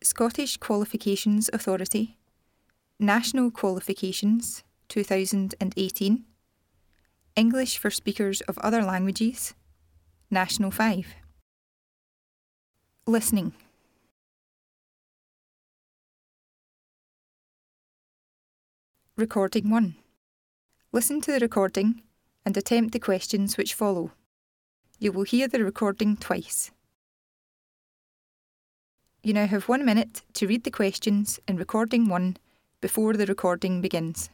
Scottish Qualifications Authority, National Qualifications 2018, English for Speakers of Other Languages, National 5. Listening. Recording 1. Listen to the recording and attempt the questions which follow. You will hear the recording twice. You now have 1 minute to read the questions in recording 1 before the recording begins.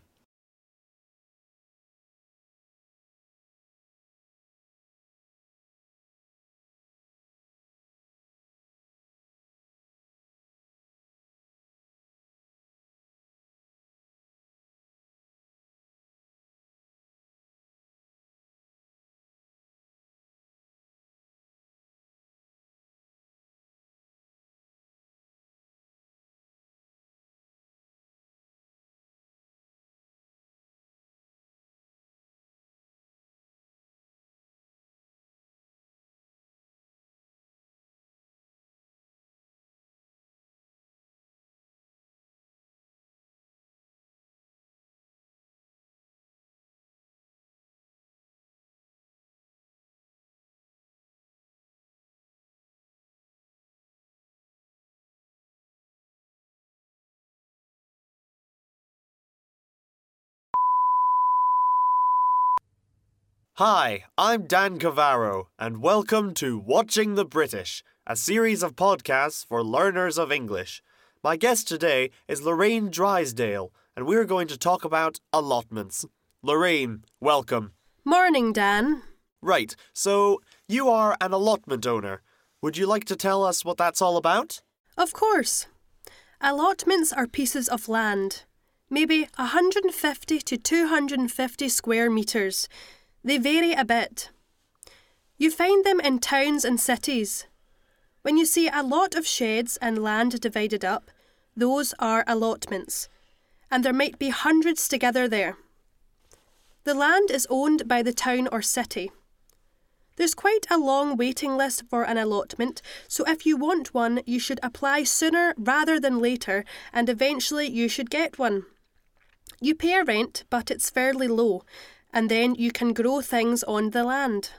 Hi, I'm Dan Cavaro, and welcome to Watching the British, a series of podcasts for learners of English. My guest today is Lorraine Drysdale, and we're going to talk about allotments. Lorraine, welcome. Morning, Dan. Right, so you are an allotment owner. Would you like to tell us what that's all about? Of course. Allotments are pieces of land, maybe 150 to 250 square metres. They vary a bit. You find them in towns and cities. When you see a lot of sheds and land divided up, those are allotments, and there might be hundreds together there. The land is owned by the town or city. There's quite a long waiting list for an allotment, so if you want one, you should apply sooner rather than later, and eventually you should get one. You pay a rent, but it's fairly low, and then you can grow things on the land.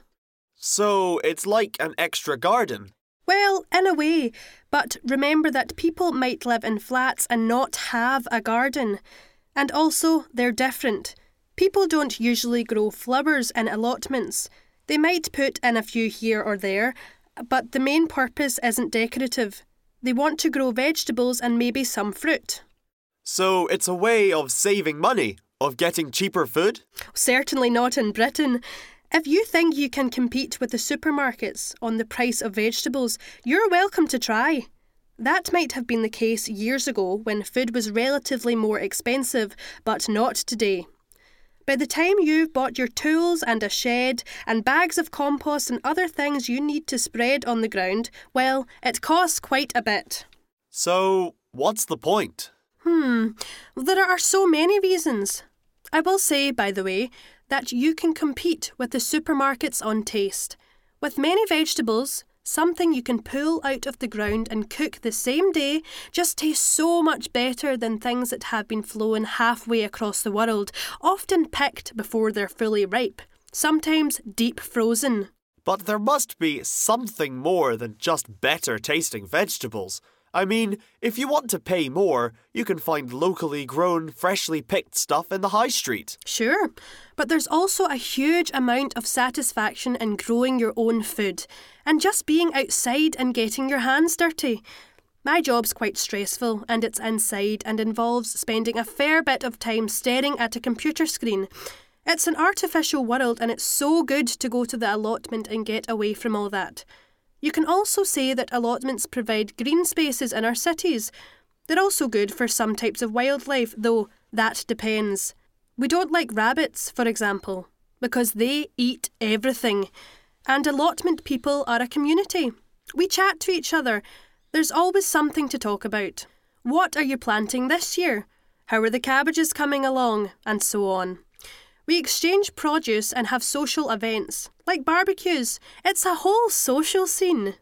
So it's like an extra garden? Well, in a way, but remember that people might live in flats and not have a garden. And also, they're different. People don't usually grow flowers in allotments. They might put in a few here or there, but the main purpose isn't decorative. They want to grow vegetables and maybe some fruit. So it's a way of saving money? Of getting cheaper food? Certainly not in Britain. If you think you can compete with the supermarkets on the price of vegetables, you're welcome to try. That might have been the case years ago when food was relatively more expensive, but not today. By the time you've bought your tools and a shed and bags of compost and other things you need to spread on the ground, well, it costs quite a bit. So, what's the point? There are so many reasons. I will say, by the way, that you can compete with the supermarkets on taste. With many vegetables, something you can pull out of the ground and cook the same day just tastes so much better than things that have been flown halfway across the world, often picked before they're fully ripe, sometimes deep frozen. But there must be something more than just better tasting vegetables. I mean, if you want to pay more, you can find locally grown, freshly picked stuff in the high street. Sure, but there's also a huge amount of satisfaction in growing your own food and just being outside and getting your hands dirty. My job's quite stressful and it's inside and involves spending a fair bit of time staring at a computer screen. It's an artificial world and it's so good to go to the allotment and get away from all that. You can also say that allotments provide green spaces in our cities. They're also good for some types of wildlife, though that depends. We don't like rabbits, for example, because they eat everything. And allotment people are a community. We chat to each other. There's always something to talk about. What are you planting this year? How are the cabbages coming along? And so on. We exchange produce and have social events, like barbecues. It's a whole social scene.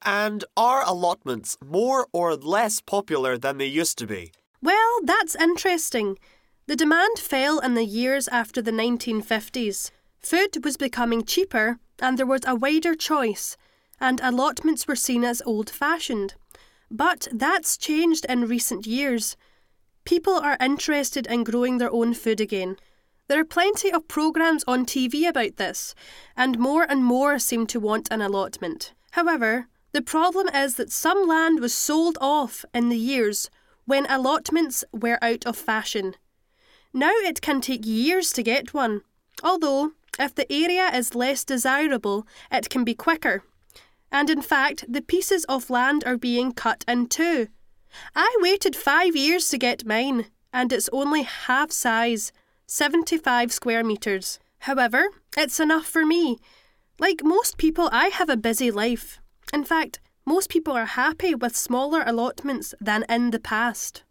And are allotments more or less popular than they used to be? Well, that's interesting. The demand fell in the years after the 1950s. Food was becoming cheaper and there was a wider choice, and allotments were seen as old-fashioned. But that's changed in recent years. People are interested in growing their own food again. There are plenty of programmes on TV about this, and more seem to want an allotment. However, the problem is that some land was sold off in the years when allotments were out of fashion. Now it can take years to get one, although if the area is less desirable, it can be quicker. And in fact, the pieces of land are being cut in two. I waited 5 years to get mine, and it's only half size, 75 square metres. However, it's enough for me. Like most people, I have a busy life. In fact, most people are happy with smaller allotments than in the past.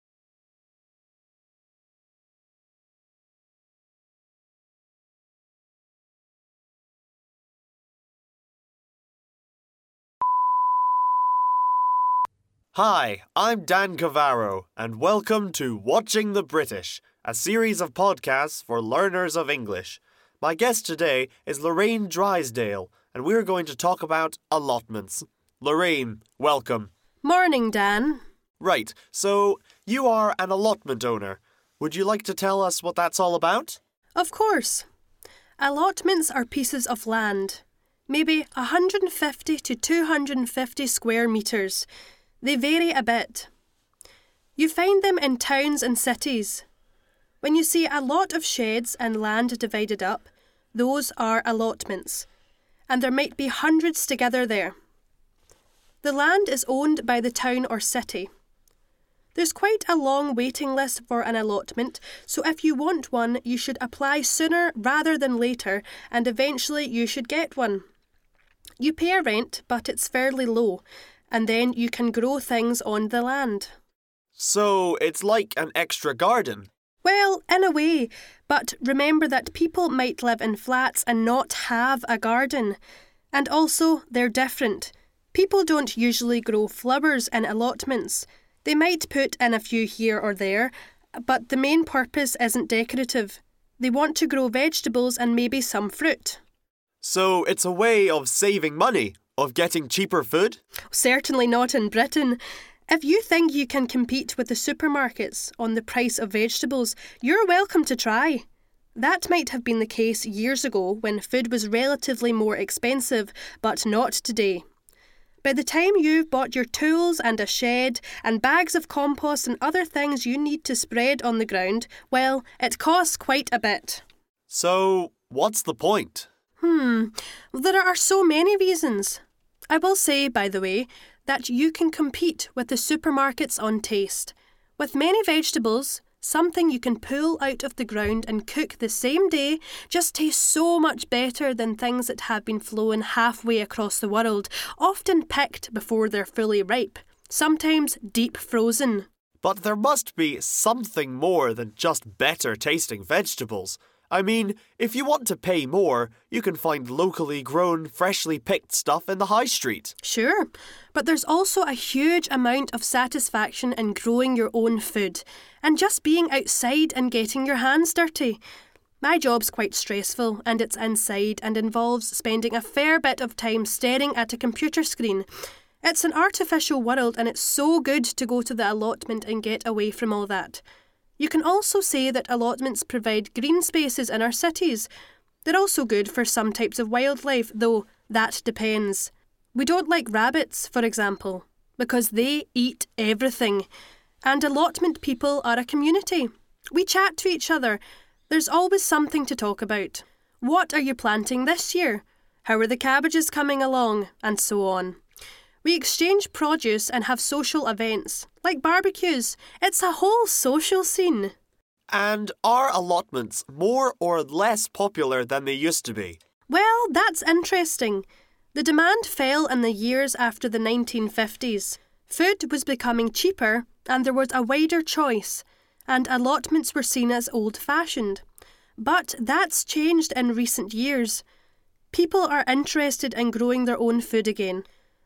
Hi, I'm Dan Cavaro, and welcome to Watching the British, a series of podcasts for learners of English. My guest today is Lorraine Drysdale, and we're going to talk about allotments. Lorraine, welcome. Morning, Dan. Right, so you are an allotment owner. Would you like to tell us what that's all about? Of course. Allotments are pieces of land, maybe 150 to 250 square metres. They vary a bit. You find them in towns and cities. When you see a lot of sheds and land divided up, those are allotments, and there might be hundreds together there. The land is owned by the town or city. There's quite a long waiting list for an allotment, so if you want one, you should apply sooner rather than later, and eventually you should get one. You pay a rent, but it's fairly low, and then you can grow things on the land. So it's like an extra garden? Well, in a way, but remember that people might live in flats and not have a garden. And also, they're different. People don't usually grow flowers in allotments. They might put in a few here or there, but the main purpose isn't decorative. They want to grow vegetables and maybe some fruit. So it's a way of saving money, of getting cheaper food? Certainly not in Britain. If you think you can compete with the supermarkets on the price of vegetables, you're welcome to try. That might have been the case years ago when food was relatively more expensive, but not today. By the time you've bought your tools and a shed and bags of compost and other things you need to spread on the ground, well, it costs quite a bit. So, what's the point? There are so many reasons. I will say, by the way, that you can compete with the supermarkets on taste. With many vegetables, something you can pull out of the ground and cook the same day just tastes so much better than things that have been flown halfway across the world, often picked before they're fully ripe, sometimes deep frozen. But there must be something more than just better tasting vegetables. I mean, if you want to pay more, you can find locally grown, freshly picked stuff in the high street. Sure, but there's also a huge amount of satisfaction in growing your own food and just being outside and getting your hands dirty. My job's quite stressful and it's inside and involves spending a fair bit of time staring at a computer screen. It's an artificial world and it's so good to go to the allotment and get away from all that. You can also say that allotments provide green spaces in our cities. They're also good for some types of wildlife, though that depends. We don't like rabbits, for example, because they eat everything. And allotment people are a community. We chat to each other. There's always something to talk about. What are you planting this year? How are the cabbages coming along? And so on. We exchange produce and have social events, like barbecues. It's a whole social scene. And are allotments more or less popular than they used to be? Well, that's interesting. The demand fell in the years after the 1950s. Food was becoming cheaper and there was a wider choice, and allotments were seen as old-fashioned. But that's changed in recent years. People are interested in growing their own food again.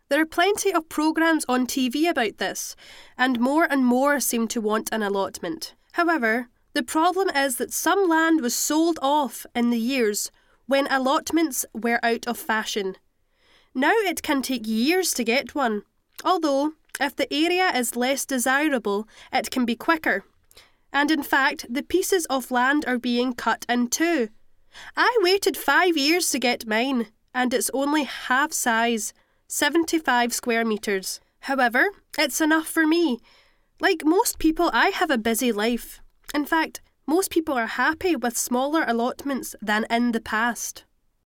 There are plenty of programmes on TV about this, and more seem to want an allotment. However, the problem is that some land was sold off in the years when allotments were out of fashion. Now it can take years to get one, although if the area is less desirable, it can be quicker. And in fact, the pieces of land are being cut in two. I waited 5 years to get mine, and it's only half size, 75 square metres. However, it's enough for me. Like most people, I have a busy life. In fact, most people are happy with smaller allotments than in the past.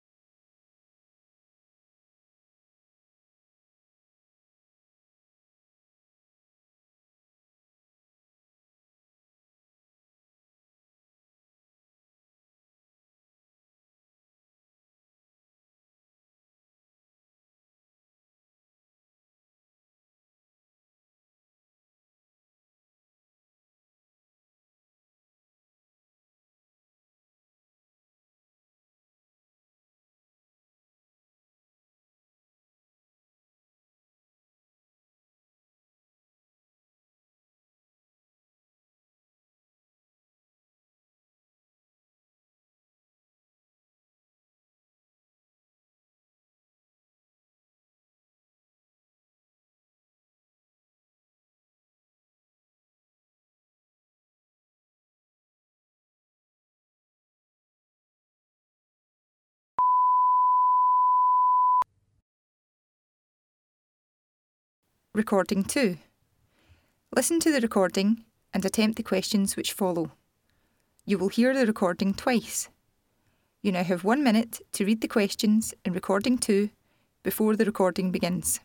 Recording 2. Listen to the recording and attempt the questions which follow. You will hear the recording twice. You now have 1 minute to read the questions in recording 2 before the recording begins.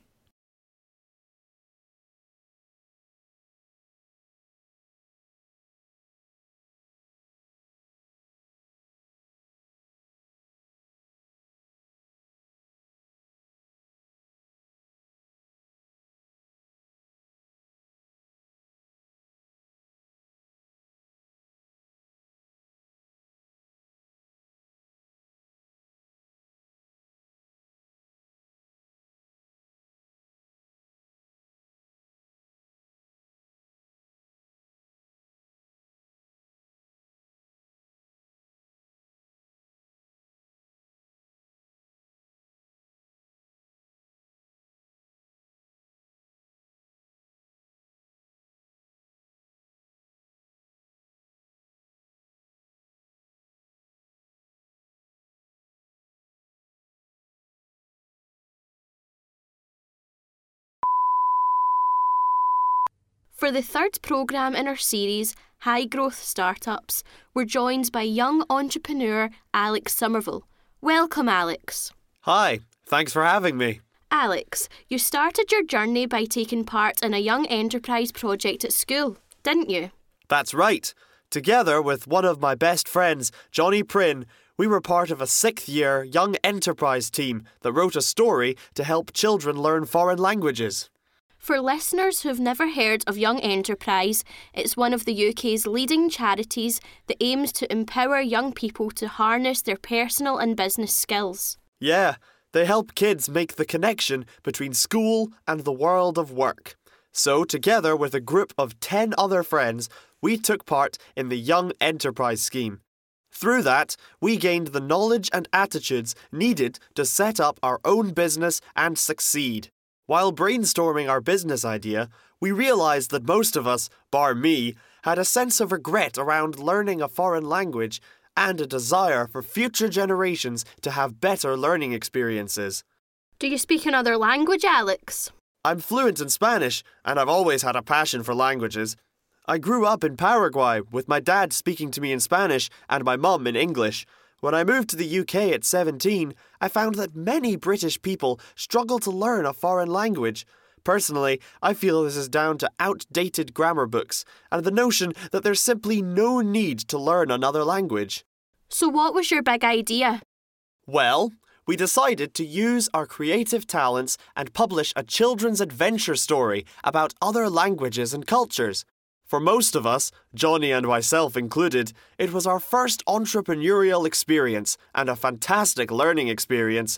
For the third programme in our series, High Growth Startups, we're joined by young entrepreneur Alex Somerville. Welcome, Alex. Hi, thanks for having me. Alex, you started your journey by taking part in a young enterprise project at school, didn't you? That's right. Together with one of my best friends, Johnny Prynne, we were part of a 6th-year young enterprise team that wrote a story to help children learn foreign languages. For listeners who've never heard of Young Enterprise, it's one of the UK's leading charities that aims to empower young people to harness their personal and business skills. Yeah, they help kids make the connection between school and the world of work. So, together with a group of 10 other friends, we took part in the Young Enterprise scheme. Through that, we gained the knowledge and attitudes needed to set up our own business and succeed. While brainstorming our business idea, we realised that most of us, bar me, had a sense of regret around learning a foreign language and a desire for future generations to have better learning experiences. Do you speak another language, Alex? I'm fluent in Spanish, and I've always had a passion for languages. I grew up in Paraguay with my dad speaking to me in Spanish and my mum in English. When I moved to the UK at 17, I found that many British people struggle to learn a foreign language. Personally, I feel this is down to outdated grammar books and the notion that there's simply no need to learn another language. So what was your big idea? Well, we decided to use our creative talents and publish a children's adventure story about other languages and cultures. For most of us, Johnny and myself included, it was our first entrepreneurial experience and a fantastic learning experience.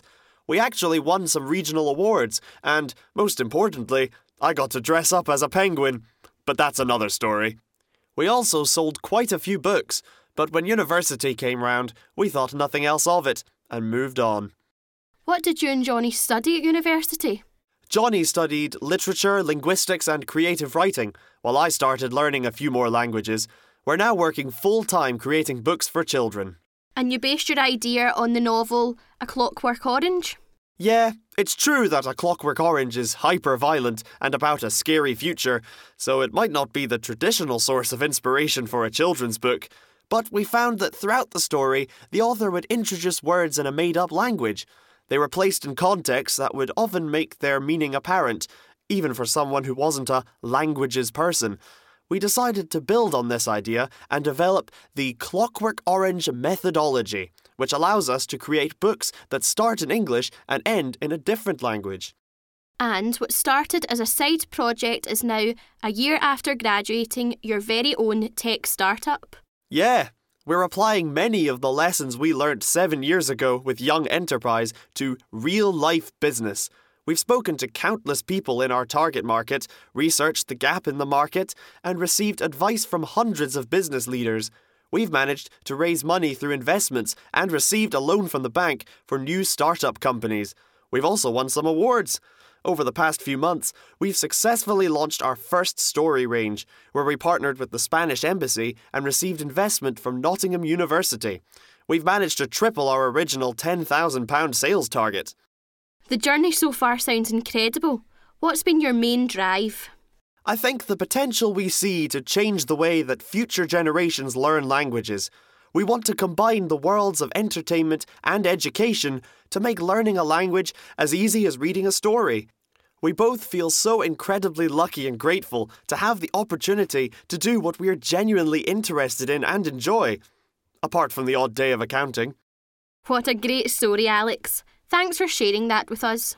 We actually won some regional awards, and, most importantly, I got to dress up as a penguin. But that's another story. We also sold quite a few books, but when university came round, we thought nothing else of it, and moved on. What did you and Johnny study at university? Johnny studied literature, linguistics and creative writing, while I started learning a few more languages. We're now working full-time creating books for children. And you based your idea on the novel A Clockwork Orange? Yeah, it's true that A Clockwork Orange is hyper-violent and about a scary future, so it might not be the traditional source of inspiration for a children's book. But we found that throughout the story, the author would introduce words in a made-up language. They were placed in contexts that would often make their meaning apparent, even for someone who wasn't a languages person. We decided to build on this idea and develop the Clockwork Orange methodology, which allows us to create books that start in English and end in a different language. And what started as a side project is now, a year after graduating, your very own tech startup. Yeah, we're applying many of the lessons we learnt 7 years ago with Young Enterprise to real-life business. We've spoken to countless people in our target market, researched the gap in the market, and received advice from hundreds of business leaders. We've managed to raise money through investments and received a loan from the bank for new startup companies. We've also won some awards. Over the past few months, we've successfully launched our first story range, where we partnered with the Spanish Embassy and received investment from Nottingham University. We've managed to triple our original £10,000 sales target. The journey so far sounds incredible. What's been your main drive? I think the potential we see to change the way that future generations learn languages. We want to combine the worlds of entertainment and education to make learning a language as easy as reading a story. We both feel so incredibly lucky and grateful to have the opportunity to do what we're genuinely interested in and enjoy, apart from the odd day of accounting. What a great story, Alex. Thanks for sharing that with us.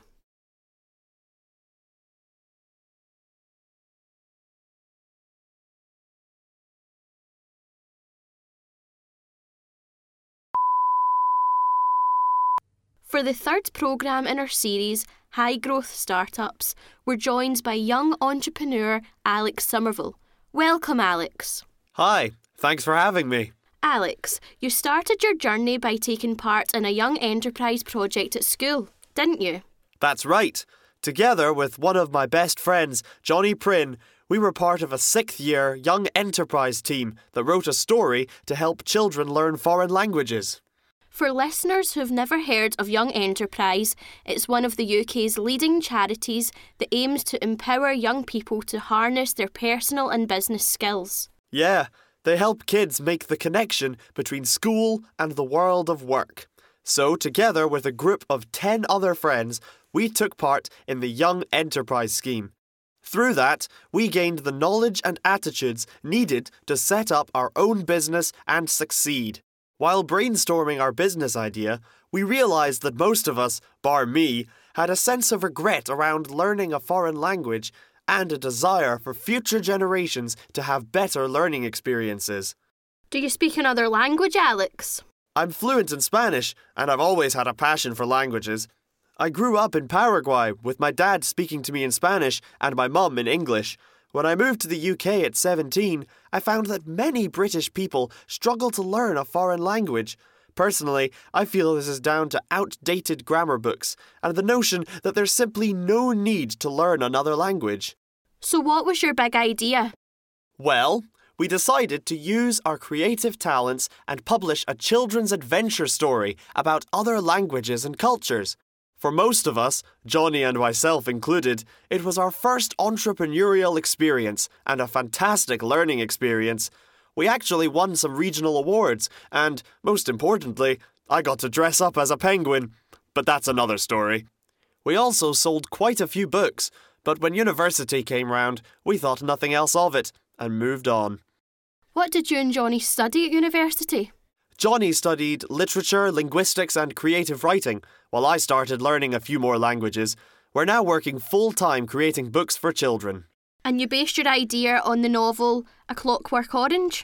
For the third programme in our series, High Growth Startups, we're joined by young entrepreneur Alex Somerville. Welcome, Alex. Hi, thanks for having me. Alex, you started your journey by taking part in a Young Enterprise project at school, didn't you? That's right. Together with one of my best friends, Johnny Prynne, we were part of a 6th-year Young Enterprise team that wrote a story to help children learn foreign languages. For listeners who've never heard of Young Enterprise, it's one of the UK's leading charities that aims to empower young people to harness their personal and business skills. Yeah, they help kids make the connection between school and the world of work. So, together with a group of 10 other friends, we took part in the Young Enterprise scheme. Through that, we gained the knowledge and attitudes needed to set up our own business and succeed. While brainstorming our business idea, we realised that most of us, bar me, had a sense of regret around learning a foreign language and a desire for future generations to have better learning experiences. Do you speak another language, Alex? I'm fluent in Spanish, and I've always had a passion for languages. I grew up in Paraguay, with my dad speaking to me in Spanish and my mum in English. When I moved to the UK at 17, I found that many British people struggle to learn a foreign language. Personally, I feel this is down to outdated grammar books and the notion that there's simply no need to learn another language. So what was your big idea? Well, we decided to use our creative talents and publish a children's adventure story about other languages and cultures. For most of us, Johnny and myself included, it was our first entrepreneurial experience and a fantastic learning experience. We actually won some regional awards and, most importantly, I got to dress up as a penguin. But that's another story. We also sold quite a few books, but when university came round, we thought nothing else of it and moved on. What did you and Johnny study at university? Johnny studied literature, linguistics and creative writing, while I started learning a few more languages. We're now working full-time creating books for children. And you based your idea on the novel A Clockwork Orange?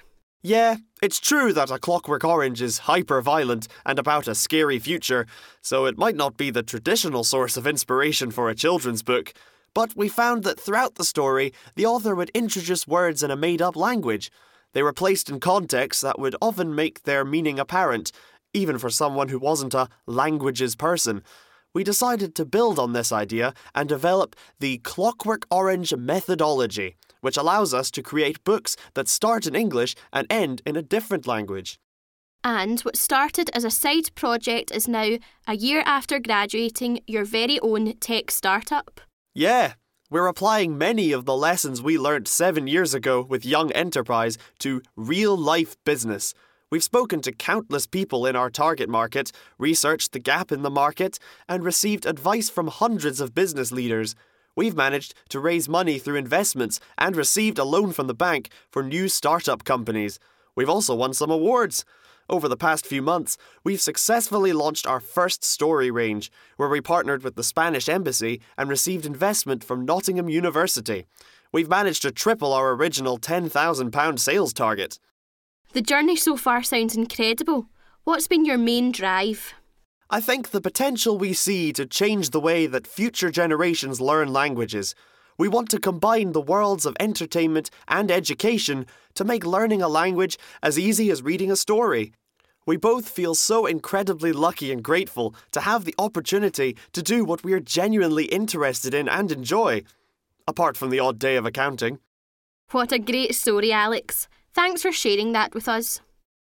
Yeah, it's true that A Clockwork Orange is hyper-violent and about a scary future, so it might not be the traditional source of inspiration for a children's book. But we found that throughout the story, the author would introduce words in a made-up language. They were placed in contexts that would often make their meaning apparent, even for someone who wasn't a languages person. We decided to build on this idea and develop the Clockwork Orange methodology, which allows us to create books that start in English and end in a different language. And what started as a side project is now, a year after graduating, your very own tech startup. Yeah, we're applying many of the lessons we learnt 7 years ago with Young Enterprise to real-life business. We've spoken to countless people in our target market, researched the gap in the market, and received advice from hundreds of business leaders. We've managed to raise money through investments and received a loan from the bank for new startup companies. We've also won some awards. Over the past few months, we've successfully launched our first story range, where we partnered with the Spanish Embassy and received investment from Nottingham University. We've managed to triple our original £10,000 sales target. The journey so far sounds incredible. What's been your main drive? I think the potential we see to change the way that future generations learn languages. We want to combine the worlds of entertainment and education to make learning a language as easy as reading a story. We both feel so incredibly lucky and grateful to have the opportunity to do what we are genuinely interested in and enjoy, apart from the odd day of accounting. What a great story, Alex. Thanks for sharing that with us.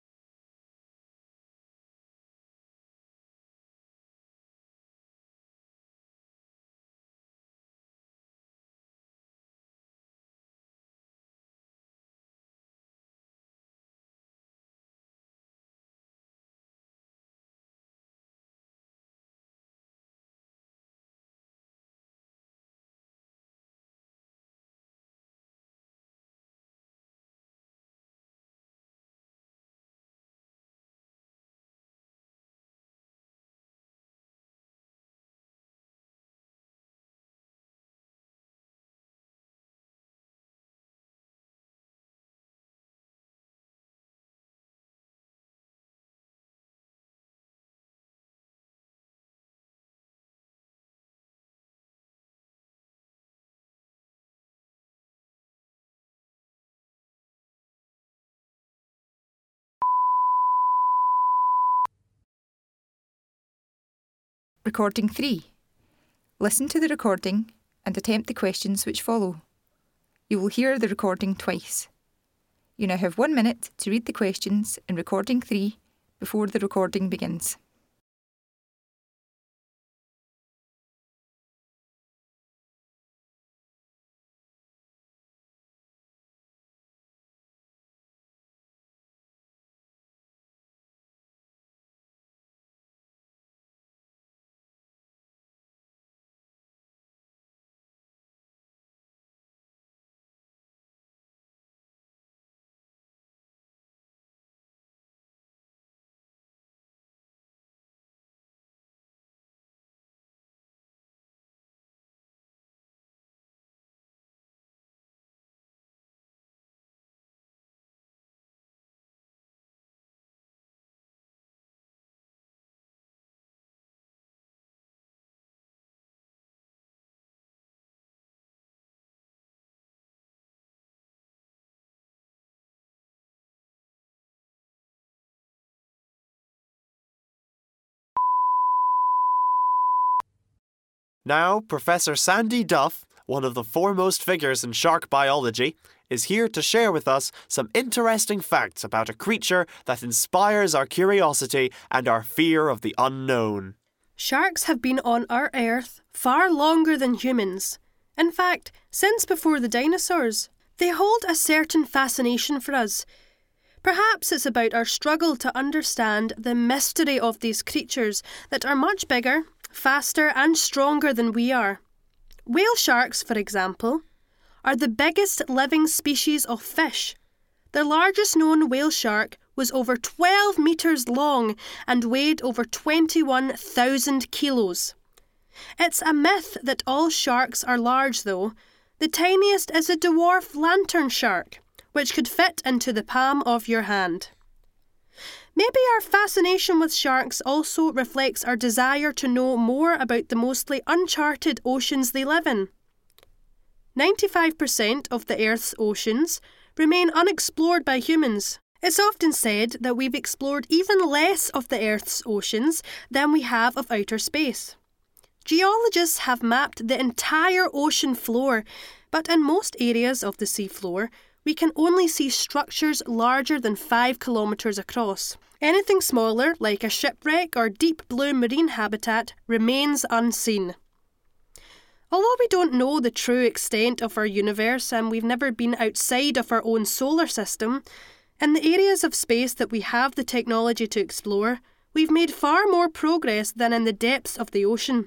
Recording 3. Listen to the recording and attempt the questions which follow. You will hear the recording twice. You now have 1 minute to read the questions in Recording 3 before the recording begins. Now, Professor Sandy Duff, one of the foremost figures in shark biology, is here to share with us some interesting facts about a creature that inspires our curiosity and our fear of the unknown. Sharks have been on our Earth far longer than humans. In fact, since before the dinosaurs. They hold a certain fascination for us. Perhaps it's about our struggle to understand the mystery of these creatures that are much bigger, faster and stronger than we are. Whale sharks, for example, are the biggest living species of fish. The largest known whale shark was over 12 metres long and weighed over 21,000 kilos. It's a myth that all sharks are large, though. The tiniest is a dwarf lantern shark, which could fit into the palm of your hand. Maybe our fascination with sharks also reflects our desire to know more about the mostly uncharted oceans they live in. 95% of the Earth's oceans remain unexplored by humans. It's often said that we've explored even less of the Earth's oceans than we have of outer space. Geologists have mapped the entire ocean floor, but in most areas of the seafloor, we can only see structures larger than 5 kilometres across. Anything smaller, like a shipwreck or deep blue marine habitat, remains unseen. Although we don't know the true extent of our universe and we've never been outside of our own solar system, in the areas of space that we have the technology to explore, we've made far more progress than in the depths of the ocean.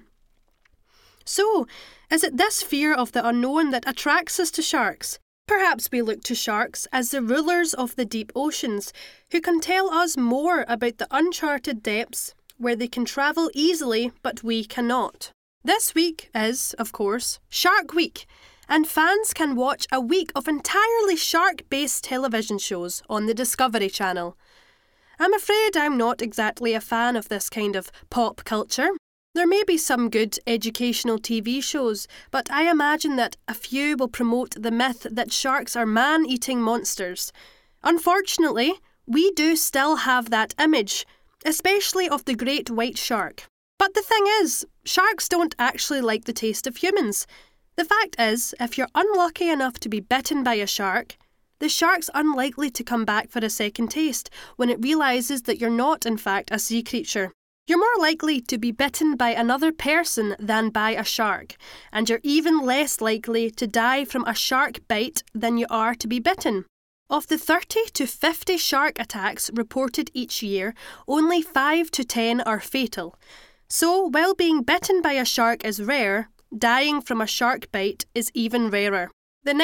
So, is it this fear of the unknown that attracts us to sharks? Perhaps we look to sharks as the rulers of the deep oceans, who can tell us more about the uncharted depths where they can travel easily but we cannot. This week is, of course, Shark Week, and fans can watch a week of entirely shark-based television shows on the Discovery Channel. I'm afraid I'm not exactly a fan of this kind of pop culture. There may be some good educational TV shows, but I imagine that a few will promote the myth that sharks are man-eating monsters. Unfortunately, we do still have that image, especially of the great white shark. But the thing is, sharks don't actually like the taste of humans. The fact is, if you're unlucky enough to be bitten by a shark, the shark's unlikely to come back for a second taste when it realises that you're not, in fact, a sea creature. You're more likely to be bitten by another person than by a shark, and you're even less likely to die from a shark bite than you are to be bitten. Of the 30 to 50 shark attacks reported each year, only 5 to 10 are fatal. So, while being bitten by a shark is rare, dying from a shark bite is even rarer. The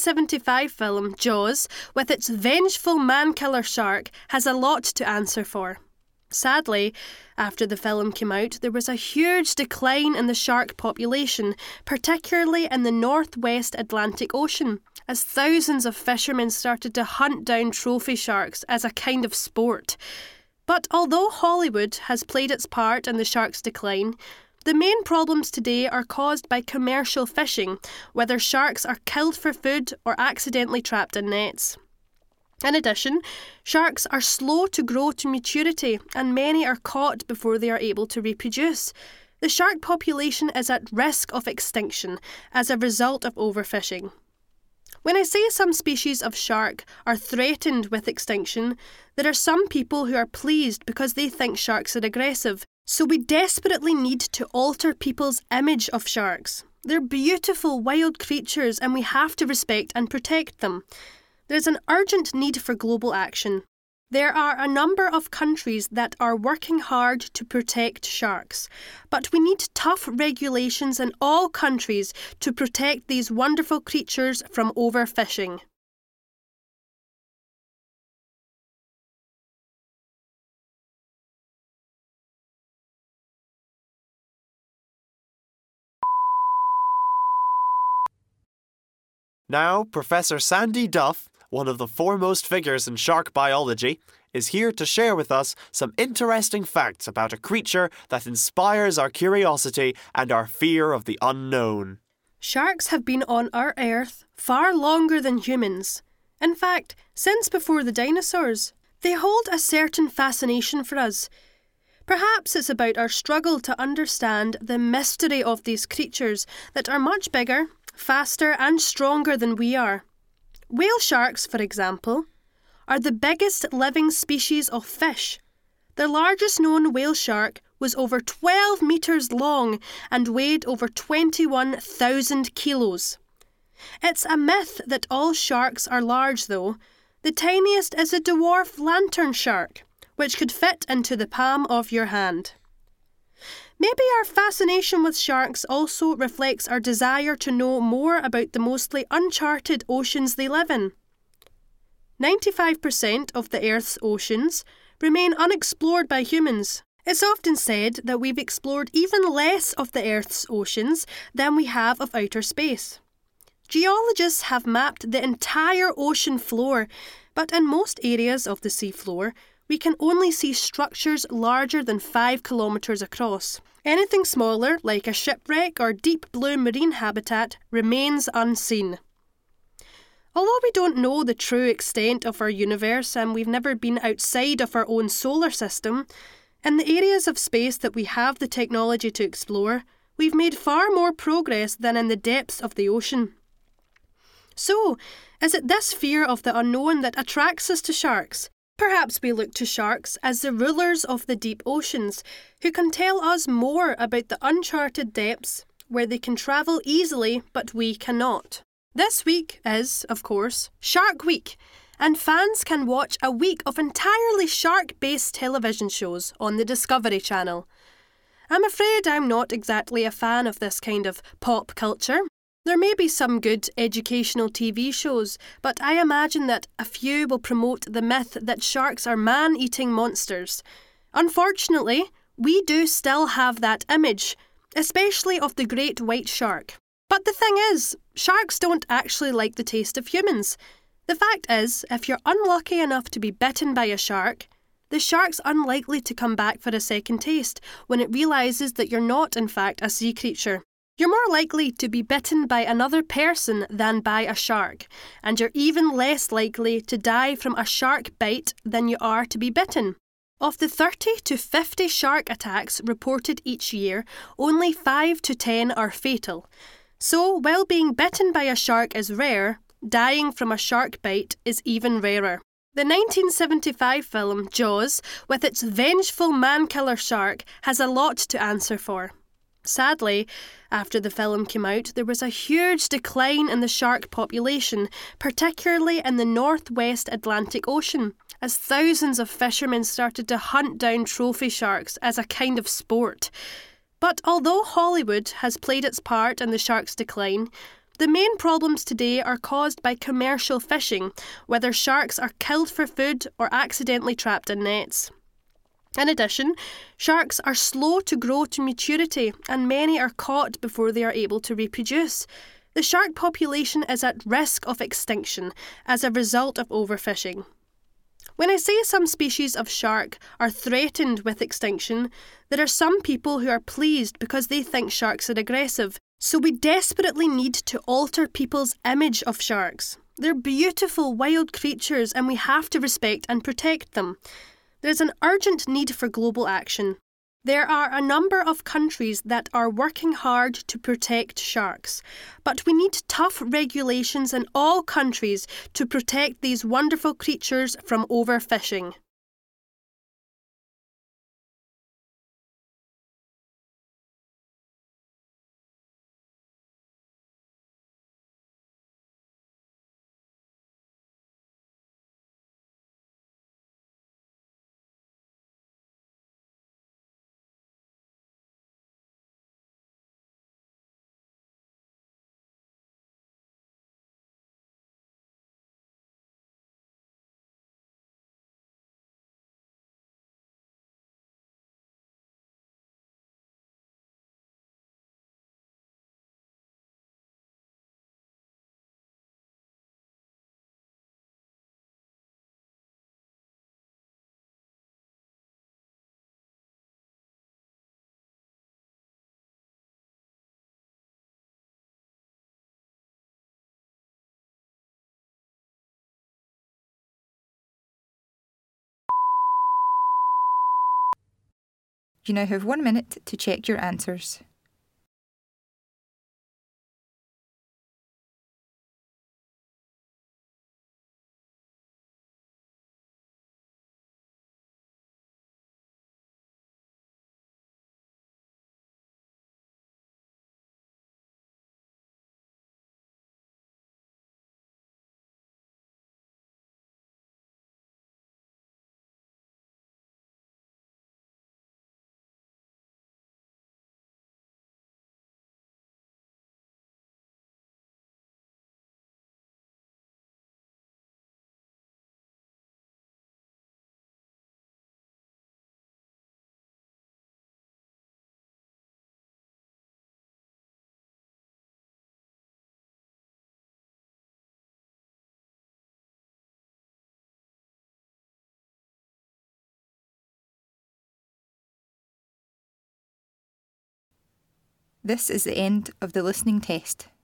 1975 film Jaws, with its vengeful man-killer shark, has a lot to answer for. Sadly, after the film came out, there was a huge decline in the shark population, particularly in the northwest Atlantic Ocean, as thousands of fishermen started to hunt down trophy sharks as a kind of sport. But although Hollywood has played its part in the shark's decline, the main problems today are caused by commercial fishing, whether sharks are killed for food or accidentally trapped in nets. In addition, sharks are slow to grow to maturity and many are caught before they are able to reproduce. The shark population is at risk of extinction as a result of overfishing. When I say some species of shark are threatened with extinction, there are some people who are pleased because they think sharks are aggressive. So we desperately need to alter people's image of sharks. They're beautiful wild creatures and we have to respect and protect them. There's an urgent need for global action. There are a number of countries that are working hard to protect sharks, but we need tough regulations in all countries to protect these wonderful creatures from overfishing. Now, Professor Sandy Duff, one of the foremost figures in shark biology, is here to share with us some interesting facts about a creature that inspires our curiosity and our fear of the unknown. Sharks have been on our Earth far longer than humans. In fact, since before the dinosaurs. They hold a certain fascination for us. Perhaps it's about our struggle to understand the mystery of these creatures that are much bigger, faster and stronger than we are. Whale sharks, for example, are the biggest living species of fish. The largest known whale shark was over 12 metres long and weighed over 21,000 kilos. It's a myth that all sharks are large, though. The tiniest is a dwarf lantern shark, which could fit into the palm of your hand. Maybe our fascination with sharks also reflects our desire to know more about the mostly uncharted oceans they live in. 95% of the Earth's oceans remain unexplored by humans. It's often said that we've explored even less of the Earth's oceans than we have of outer space. Geologists have mapped the entire ocean floor, but in most areas of the seafloor, we can only see structures larger than 5 kilometres across. Anything smaller, like a shipwreck or deep blue marine habitat, remains unseen. Although we don't know the true extent of our universe and we've never been outside of our own solar system, in the areas of space that we have the technology to explore, we've made far more progress than in the depths of the ocean. So, is it this fear of the unknown that attracts us to sharks? Perhaps we look to sharks as the rulers of the deep oceans, who can tell us more about the uncharted depths where they can travel easily but we cannot. This week is, of course, Shark Week, and fans can watch a week of entirely shark-based television shows on the Discovery Channel. I'm afraid I'm not exactly a fan of this kind of pop culture. There may be some good educational TV shows, but I imagine that a few will promote the myth that sharks are man-eating monsters. Unfortunately, we do still have that image, especially of the great white shark. But the thing is, sharks don't actually like the taste of humans. The fact is, if you're unlucky enough to be bitten by a shark, the shark's unlikely to come back for a second taste when it realises that you're not, in fact, a sea creature. You're more likely to be bitten by another person than by a shark, and you're even less likely to die from a shark bite than you are to be bitten. Of the 30 to 50 shark attacks reported each year, only 5 to 10 are fatal. So, while being bitten by a shark is rare, dying from a shark bite is even rarer. The 1975 film Jaws, with its vengeful man-killer shark, has a lot to answer for. Sadly, after the film came out, there was a huge decline in the shark population, particularly in the northwest Atlantic Ocean, as thousands of fishermen started to hunt down trophy sharks as a kind of sport. But although Hollywood has played its part in the shark's decline, the main problems today are caused by commercial fishing, whether sharks are killed for food or accidentally trapped in nets. In addition, sharks are slow to grow to maturity and many are caught before they are able to reproduce. The shark population is at risk of extinction as a result of overfishing. When I say some species of shark are threatened with extinction, there are some people who are pleased because they think sharks are aggressive. So we desperately need to alter people's image of sharks. They're beautiful wild creatures and we have to respect and protect them. There's an urgent need for global action. There are a number of countries that are working hard to protect sharks, but we need tough regulations in all countries to protect these wonderful creatures from overfishing. You now have 1 minute to check your answers. This is the end of the listening test.